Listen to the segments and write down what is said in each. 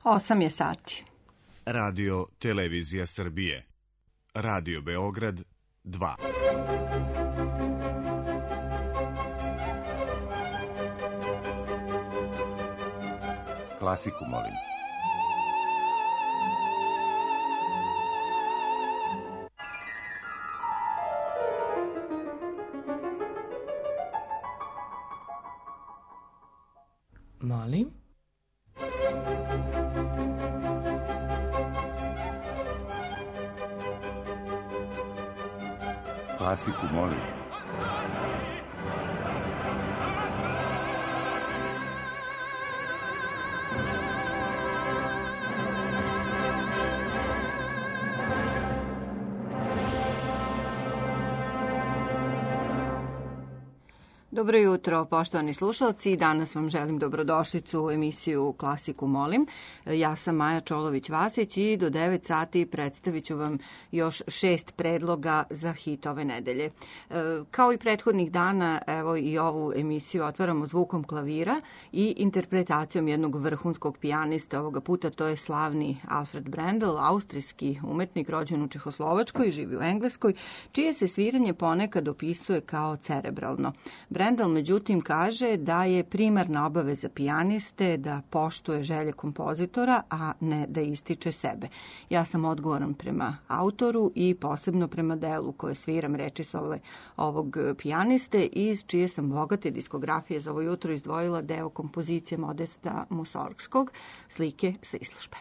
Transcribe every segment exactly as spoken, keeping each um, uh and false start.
osam je sati. Radio Televizija Srbije. Radio Beograd dva. Klasiku molim. Molim. Klasiku molim. Dobro jutro, poštovani slušalci. Danas vam želim dobrodošlicu u emisiju Klasiku molim. Ja sam Maja Čolović-Vasić i do devet sati predstavit ću vam još šest predloga za hit ove nedelje. Kao i prethodnih dana, evo i ovu emisiju otvaramo zvukom klavira i interpretacijom jednog vrhunskog pijanista. Ovoga puta to je slavni Alfred Brendel, austrijski umetnik rođen u Čehoslovačkoj i živi u Engleskoj, čije se sviranje ponekad opisuje kao cerebralno. Brendel, međutim, kaže da je primarna obaveza pijaniste da poštuje želje kompozitora, a ne da ističe sebe. Ja sam odgovoran prema autoru i posebno prema delu koje sviram, reči s ove, ovog pijaniste, iz čije sam bogate diskografije za ovo jutro izdvojila deo kompozicije Modesta Musorgskog, Slike sa izložbe.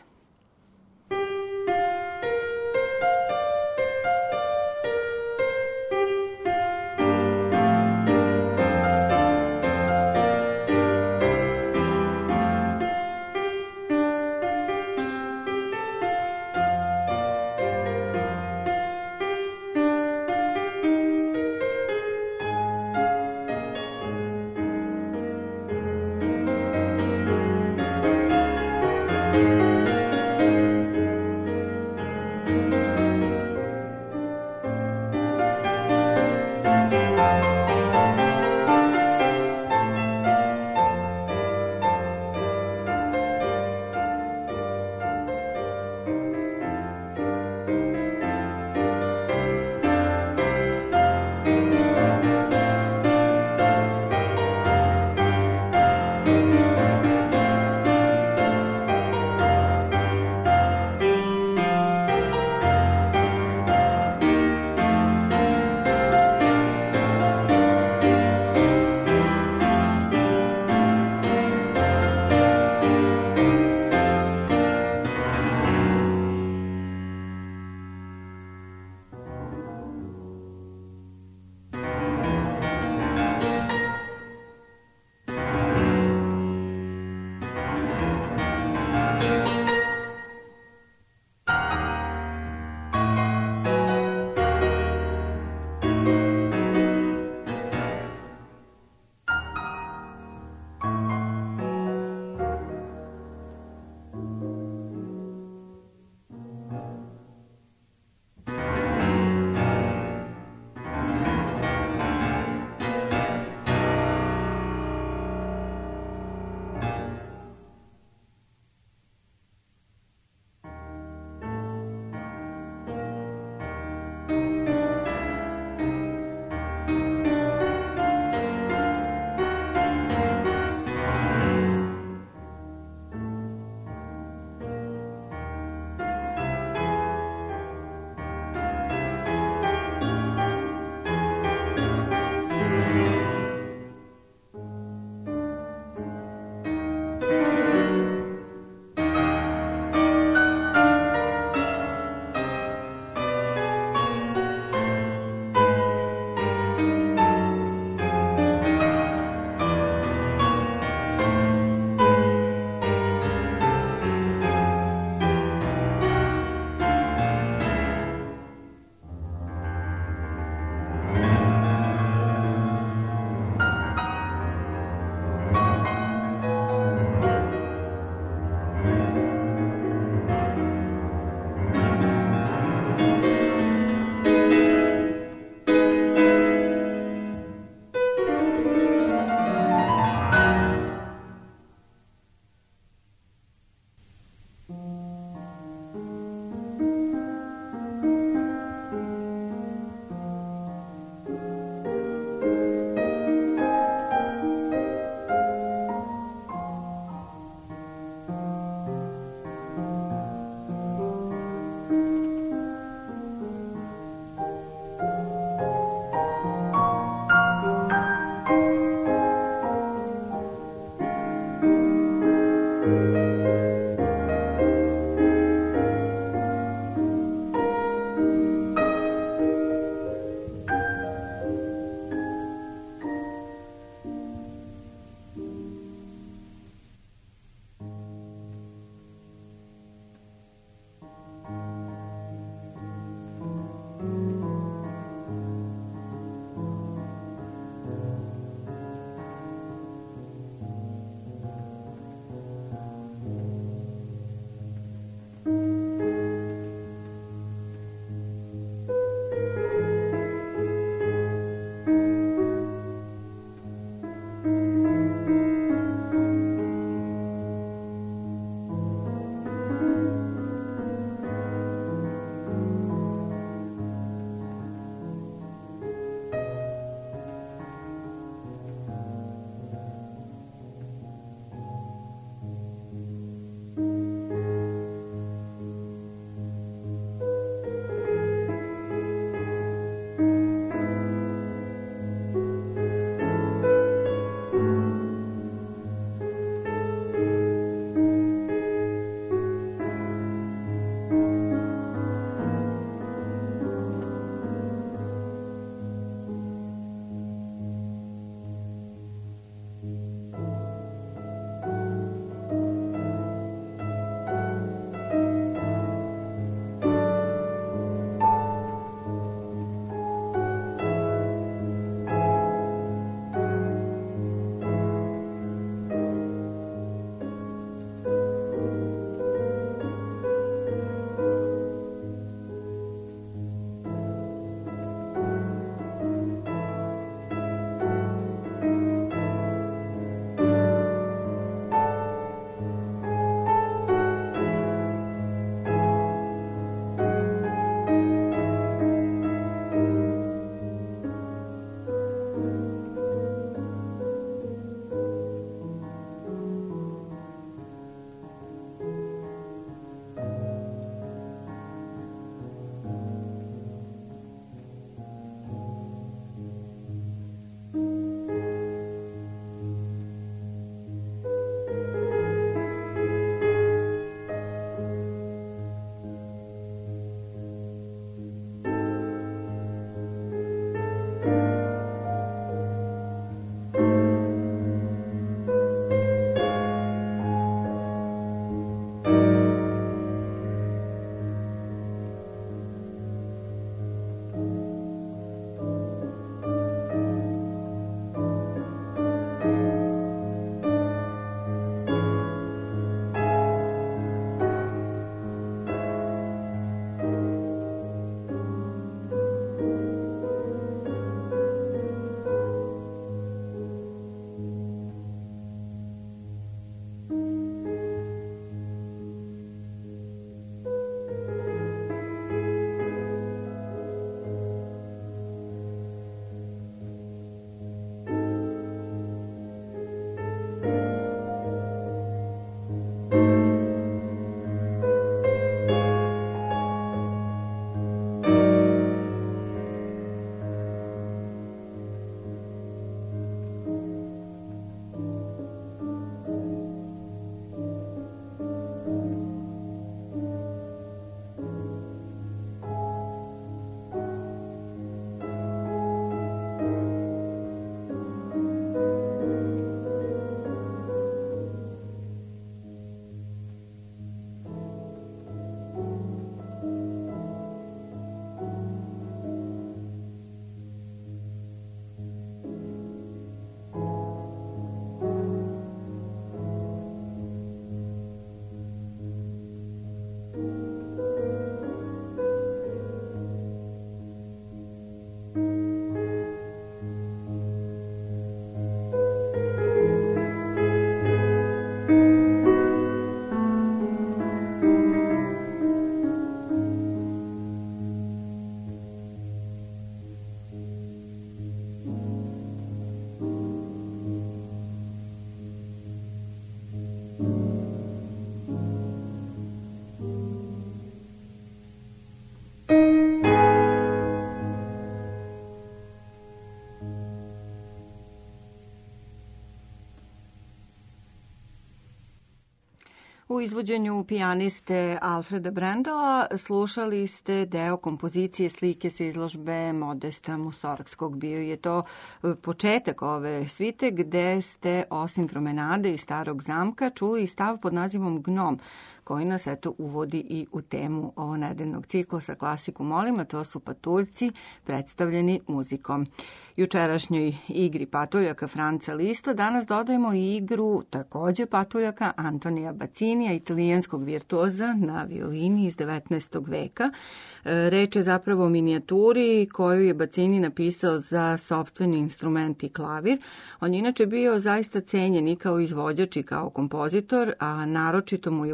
U izvođenju pijaniste Alfreda Brendela slušali ste deo kompozicije slike sa izložbe Modesta Musorgskog. Bio je to početak ove svite gde ste osim promenade i starog zamka čuli stav pod nazivom Gnom, koji nas eto uvodi i u temu ovo nedeljnog ciklusa Klasiku molim, a to su patuljci predstavljeni muzikom. Jučerašnjoj igri patuljaka Franca Lista danas dodajemo i igru takođe patuljaka Antonija Bacinija, italijanskog virtuoza na violini iz devetnaestog veka. Reč je zapravo o minijaturi koju je Bacini napisao za sopstveni instrument i klavir. On je inače bio zaista cenjen i kao izvođač i kao kompozitor, a naročito mu je u kasnim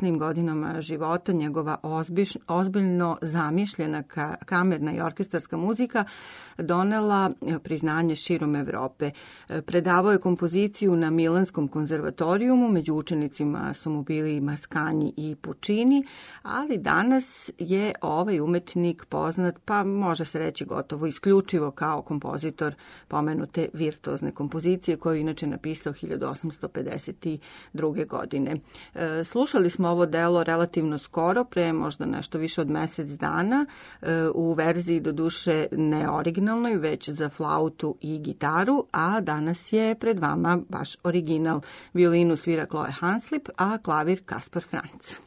kasnijim godinama života njegova ozbiš, ozbiljno zamišljena ka, kamerna i orkestarska muzika donela priznanje širom Evrope. Predavao je kompoziciju na Milanskom konzervatorijumu, među učenicima su mu bili Mascagni i Puccini, ali danas je ovaj umetnik poznat, pa može se reći gotovo isključivo kao kompozitor pomenute virtuozne kompozicije koju inače napisao hiljadu osamsto pedeset druge. godine. E, slušali smo ovo delo relativno skoro, pre možda nešto više od mesec dana, e, u verziji do duše ne originalnoj, već za flautu i gitaru, a danas je pred vama baš original. Violinu svira Chloe Hanslip, a klavir Kaspar Franc.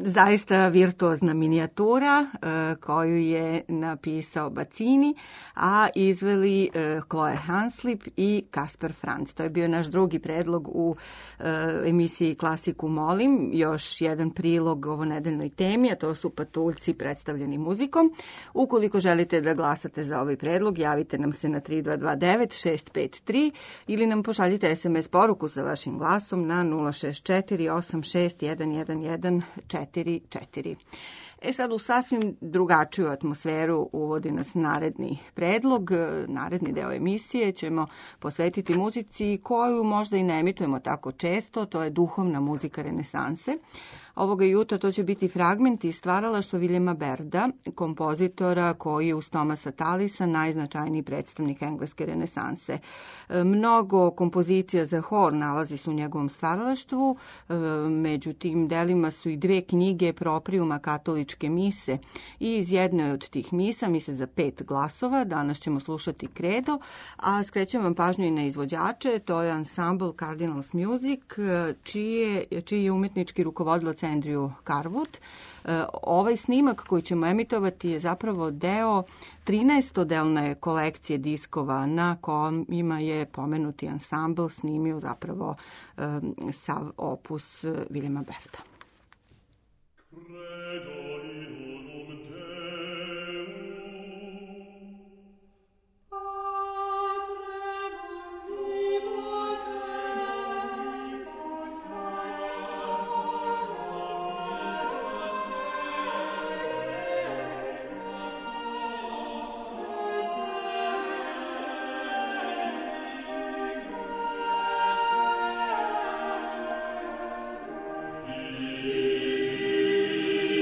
zaista virtuozna minijatura koju je napisao Bacini, a izveli Chloe Hanslip i Kasper Franc. To je bio naš drugi predlog u emisiji Klasiku molim, još jedan prilog ovo nedeljnoj temi, a to su patuljci predstavljeni muzikom. Ukoliko želite da glasate za ovaj predlog, javite nam se na tri dva dva devet šest pet tri ili nam pošaljite es em es poruku sa vašim glasom na nula šest četiri osam šest jedan jedan jedan četiri četiri. E sad u sasvim drugačiju atmosferu uvodi nas naredni predlog. Naredni deo emisije ćemo posvetiti muzici koju možda i ne emitujemo tako često, to je duhovna muzika renesanse. Ovoga jutra to će biti fragment iz stvaralaštva Viljema Berda, kompozitora koji je uz Thomasa Tallisa najznačajniji predstavnik engleske renesanse. Mnogo kompozicija za hor nalazi se u njegovom stvaralaštvu, među tim delima su i dve knjige Propriuma katoličke mise i iz jedne od tih misa, mise za pet glasova, danas ćemo slušati Credo, a skrećem vam pažnju i na izvođače, to je ansambl Cardinals Music, čiji je, čiji je umetnički rukovodilac Andrew Carwood. Ovaj snimak koji ćemo emitovati je zapravo deo trinaestodelne kolekcije diskova na kojima je pomenuti ansambl snimio zapravo sav opus Viljema Berda. Easy.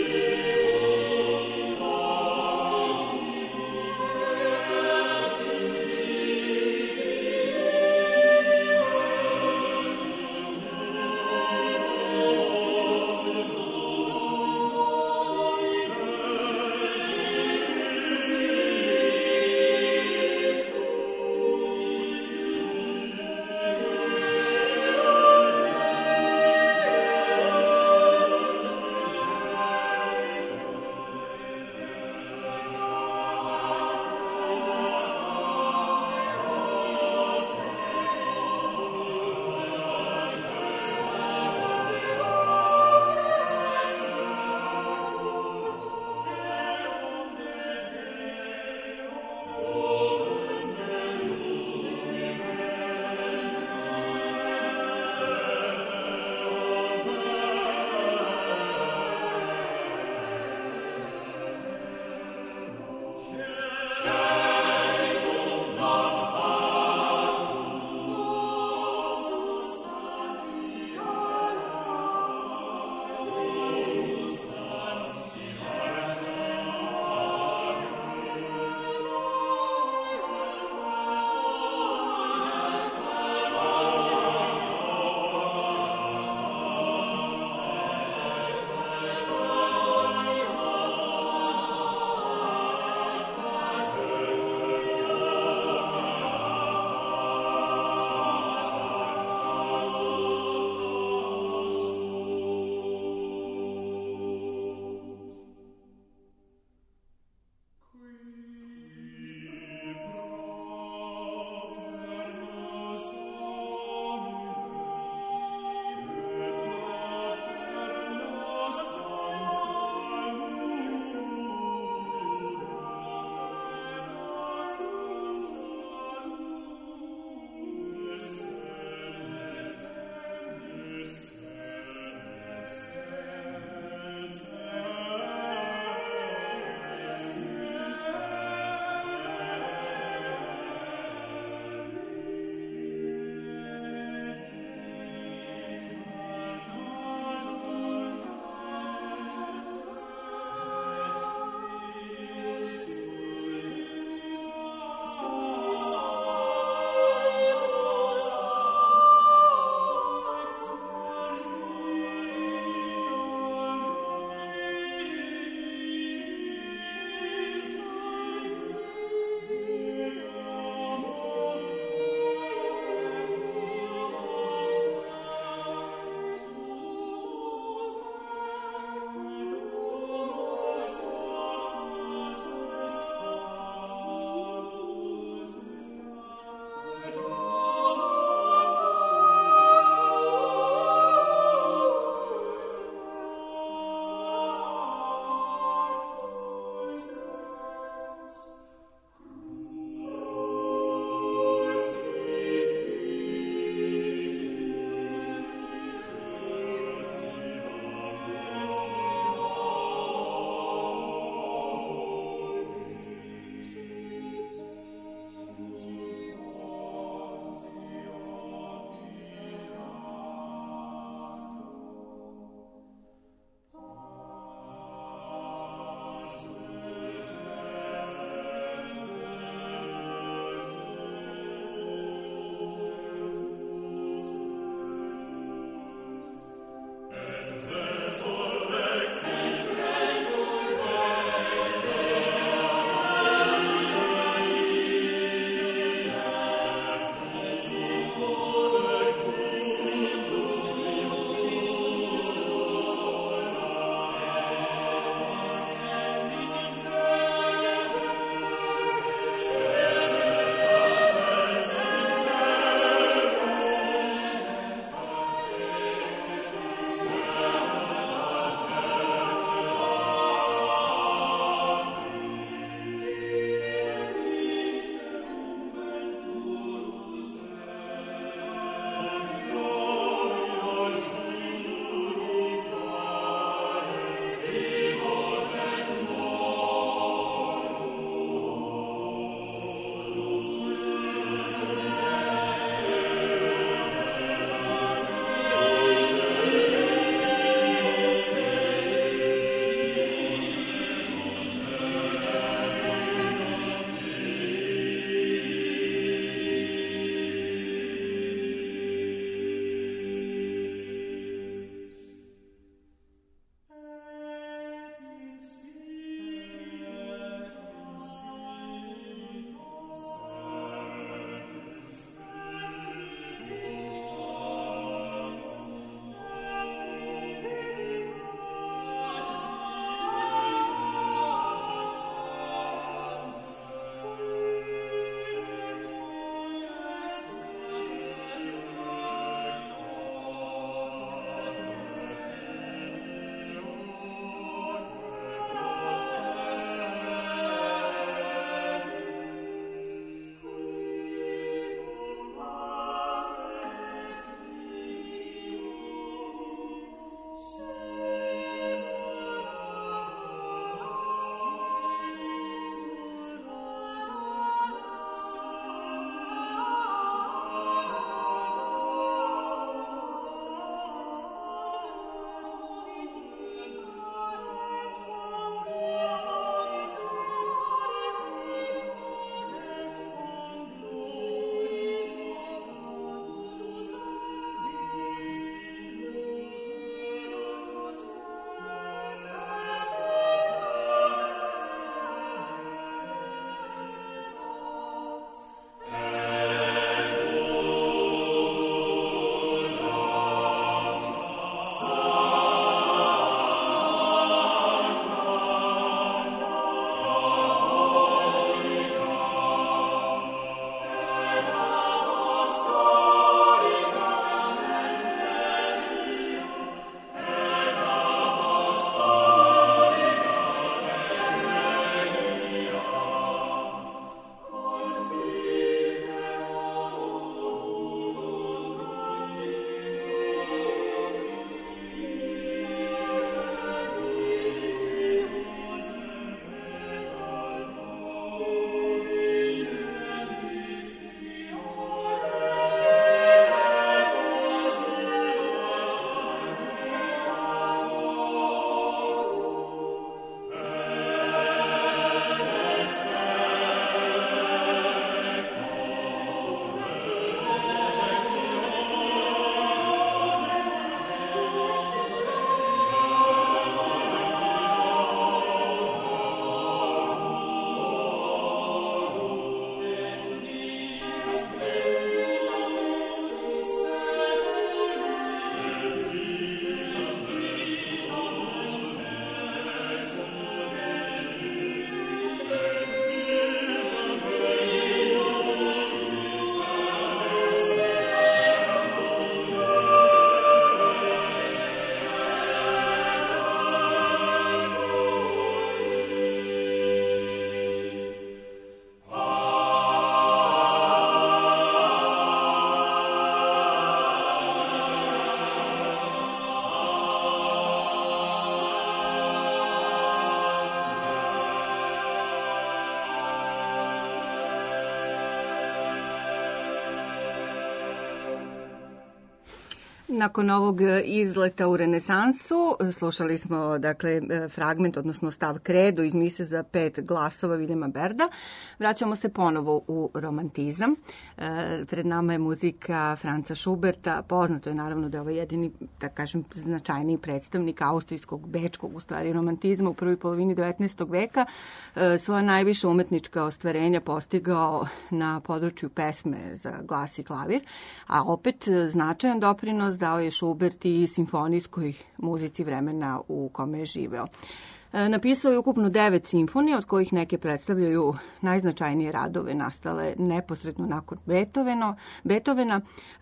Nakon ovog izleta u renesansu slušali smo dakle fragment, odnosno stav Kredo iz mise za pet glasova Viljama Berda. Vraćamo se ponovo u romantizam. E, pred nama je muzika Franca Schuberta. Poznato je naravno da je ovo jedini, da kažem, značajniji predstavnik austrijskog, bečkog u stvari romantizma u prvoj polovini devetnaestog veka. E, svoja najviša umetnička ostvarenja postigao na području pesme za glas i klavir, a opet značajan doprinos dao je Schubert i simfonijskoj muzici vremena u kome je živeo. Napisao je ukupno devet simfonija, od kojih neke predstavljaju najznačajnije radove nastale neposredno nakon Beethovena. Beethovena.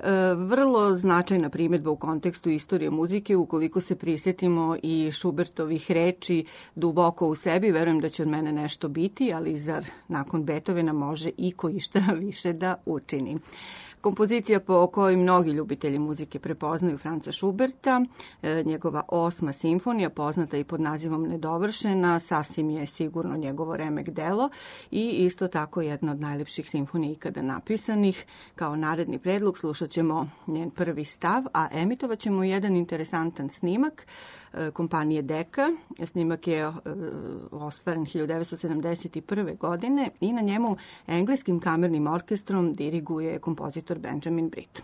Vrlo značajna primjedba u kontekstu istorije muzike, ukoliko se prisjetimo i Schubertovih reči duboko u sebi, verujem da će od mene nešto biti, ali zar nakon Beethovena može iko išta više da učini. Kompozicija po kojoj mnogi ljubitelji muzike prepoznaju Franca Schuberta, njegova osma simfonija, poznata i pod nazivom Nedovršena, sasvim je sigurno njegovo remek delo i isto tako jedna od najlepših simfonija ikada napisanih. Kao naredni predlog slušat ćemo njen prvi stav, a emitovat ćemo jedan interesantan snimak kompanije Deka. Snimak je ostvaren hiljadu devetsto sedamdeset prve. godine i na njemu engleskim kamernim orkestrom diriguje kompozitor Benjamin Britten.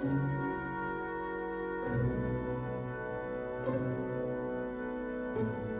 Thank you.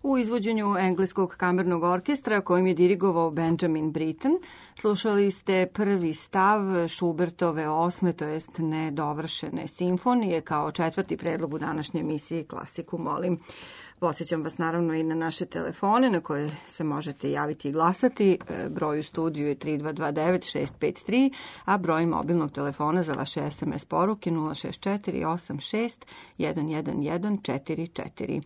u izvođenju engleskog kamernog orkestra kojim je dirigovao Benjamin Britten. Slušali ste prvi stav Schubertove osme, to jest nedovršene simfonije, kao četvrti predlog u današnjoj emisiji Klasiku molim. Podsjećam vas naravno i na naše telefone na koje se možete javiti i glasati. Broj u studiju je tri dva dva devet šest pet tri, a broj mobilnog telefona za vaše es em es poruke nula šest četiri osam šest jedan jedan jedan četiri četiri.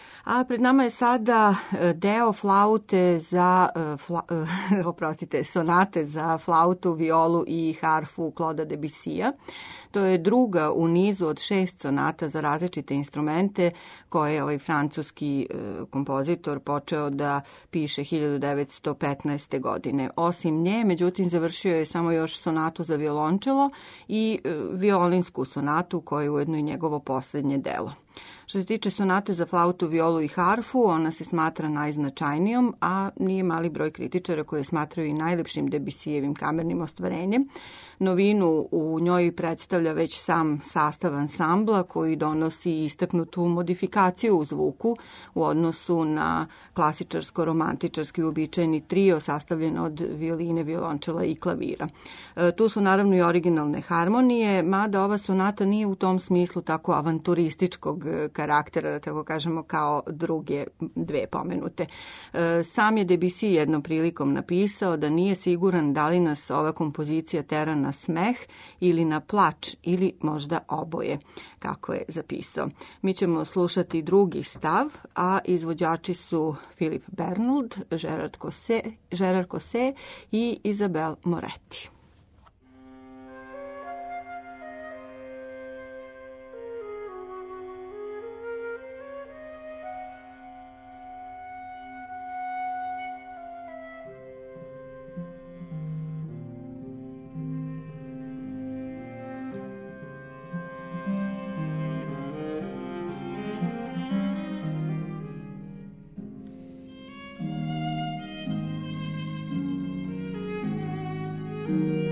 A pred nama je sada deo flaute za, fla, oprostite, sonate za flautu, violu i harfu Claude'a Debussya. To je druga u nizu od šest sonata za različite instrumente koje je ovaj francuski kompozitor počeo da piše hiljadu devetsto petnaeste. godine. Osim nje, međutim, završio je samo još sonatu za violončelo i violinsku sonatu koja je ujedno i njegovo poslednje delo. Što se tiče sonate za flautu, violu i harfu, ona se smatra najznačajnijom, a nije mali broj kritičara koje smatraju i najlepšim Debussijevim kamernim ostvarenjem. Novinu u njoj predstavlja već sam sastav ansambla koji donosi istaknutu modifikaciju u zvuku u odnosu na klasičarsko-romantičarski uobičajeni trio sastavljen od violine, violončela i klavira. E, tu su naravno i originalne harmonije, mada ova sonata nije u tom smislu tako avanturističkog karaktera, da tako kažemo, kao druge dve pomenute. E, sam je Debussy jednom prilikom napisao da nije siguran da li nas ova kompozicija tera na smeh ili na plač ili možda oboje, kako je zapisao. Mi ćemo slušati drugi stav, a izvođači su Philip Bernold, Gerard Cosset, Gerard Cosset i Isabelle Moretti. Thank you.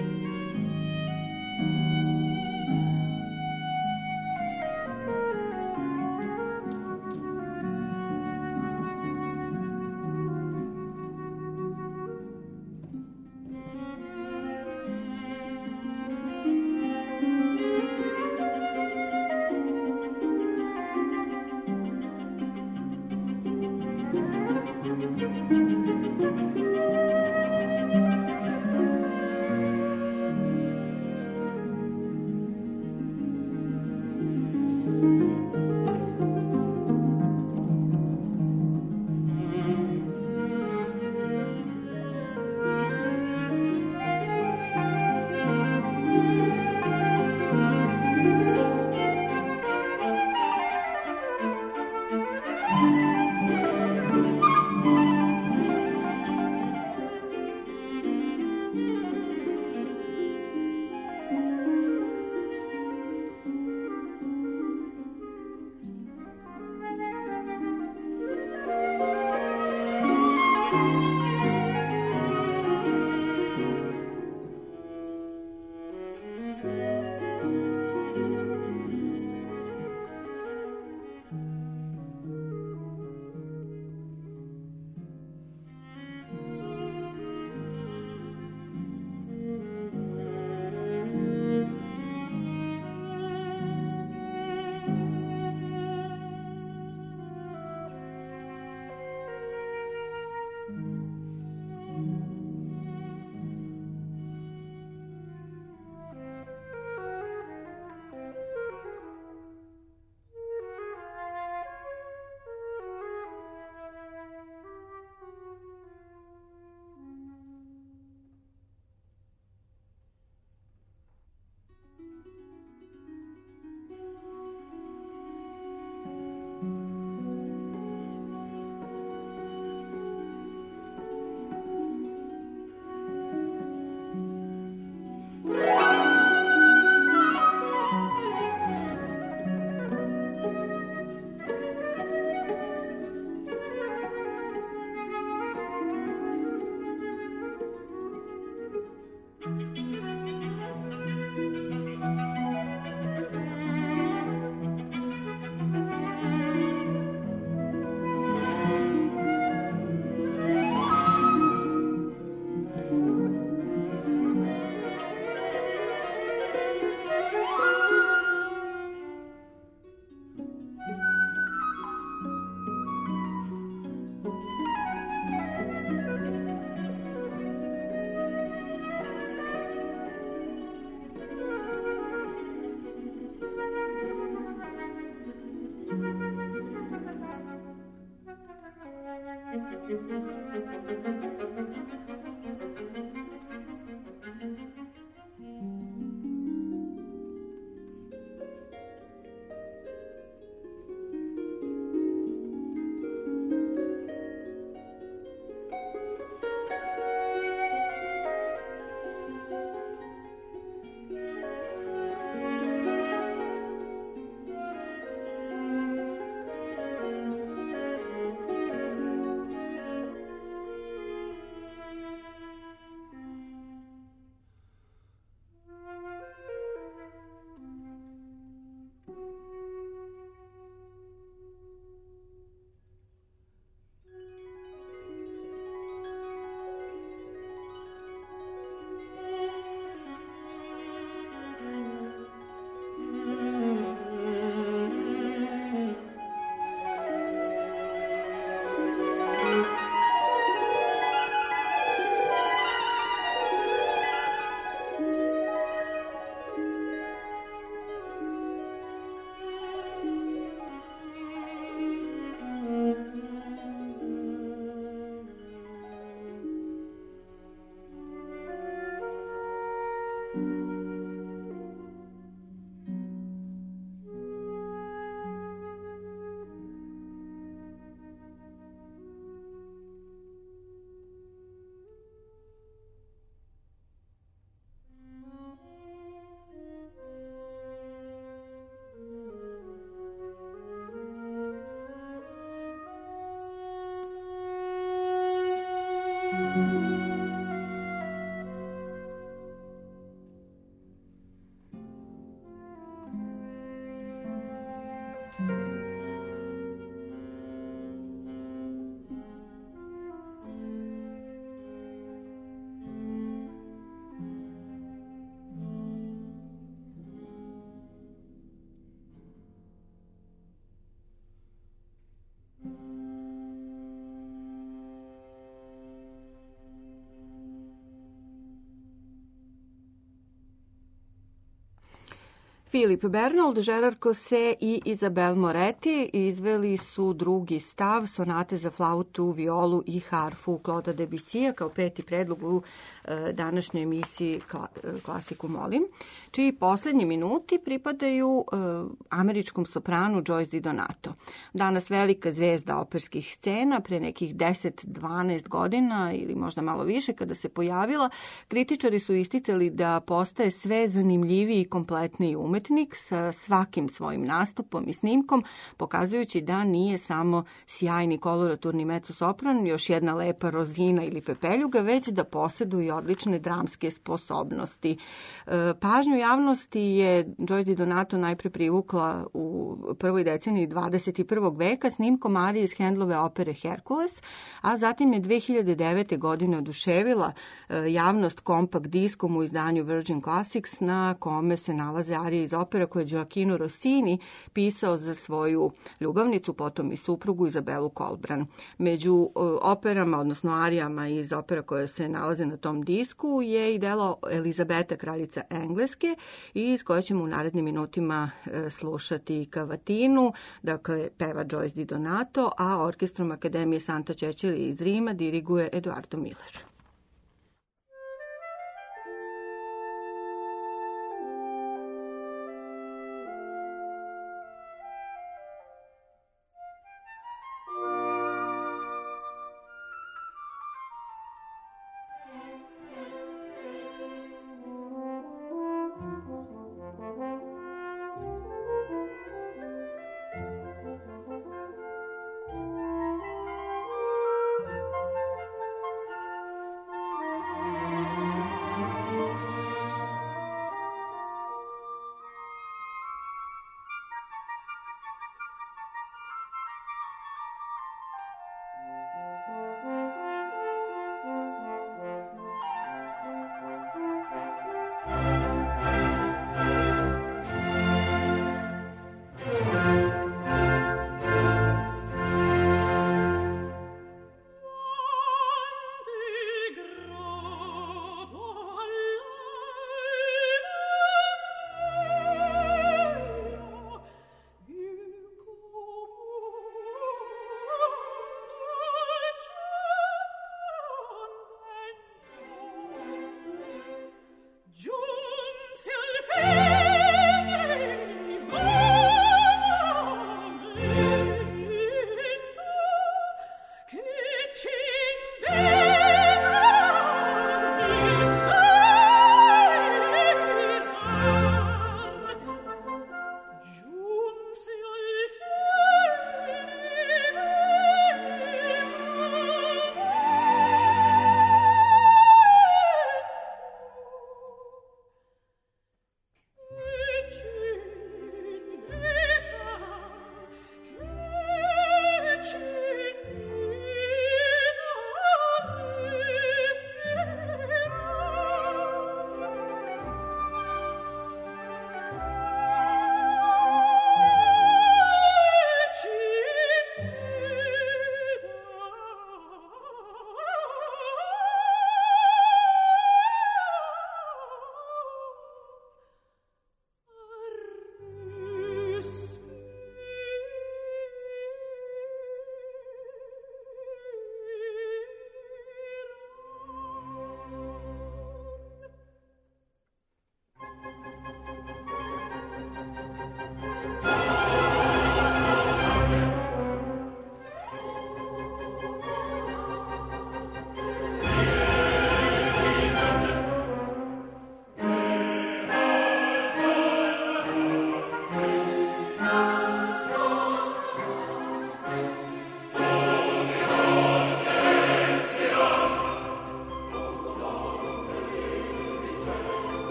Philippe Bernold, Gerard Cosset i Isabelle Moretti izveli su drugi stav sonate za flautu, violu i harfu Claude'a Debussya kao peti predlog u današnjoj emisiji Klasiku molim, čiji poslednji minuti pripadaju američkom sopranu Joyce DiDonato. Danas velika zvezda operskih scena, pre nekih deset do dvanaest godina ili možda malo više kada se pojavila, kritičari su isticali da postaje sve zanimljiviji i kompletniji umetnik sa svakim svojim nastupom i snimkom, pokazujući da nije samo sjajni koloraturni mezzosopran, još jedna lepa rozina ili pepeljuga, već da poseduje odlične dramske sposobnosti. Pažnju javnosti je Joyce DiDonato najpre privukla u prvoj deceniji dvadeset i prvog veka snimkom arije iz Handlove opere Herkules, a zatim je dve hiljade devete. godine oduševila javnost kompakt diskom u izdanju Virgin Classics na kome se nalaze arije iz opera koje je Gioacchino Rossini pisao za svoju ljubavnicu, potom i suprugu Izabelu Kolbran. Među operama, odnosno arijama iz opera koje se nalaze na tom disku je i delo Elizabeta, kraljica Engleske, iz koje ćemo u narednim minutima slušati kavatinu, dakle peva Joyce DiDonato, a orkestrom Akademije Santa Cecilia iz Rima diriguje Eduardo Miller.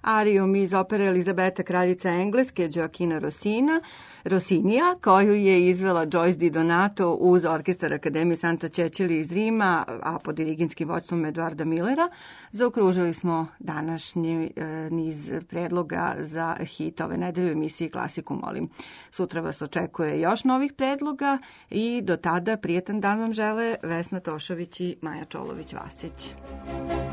arijom iz opere Elizabeta kraljica Engleske Gioachina Rossina, Rossinija, koju je izvela Joyce Di Donato uz orkestar Akademije Santa Cecilia iz Rima, a pod dirigentskim vodstvom Eduarda Millera. Zaokružili smo današnji e, niz predloga za hit ove nedelje u emisiji Klasiku molim. Sutra vas očekuje još novih predloga i do tada prijetan dan vam žele Vesna Tošović i Maja Čolović-Vasić.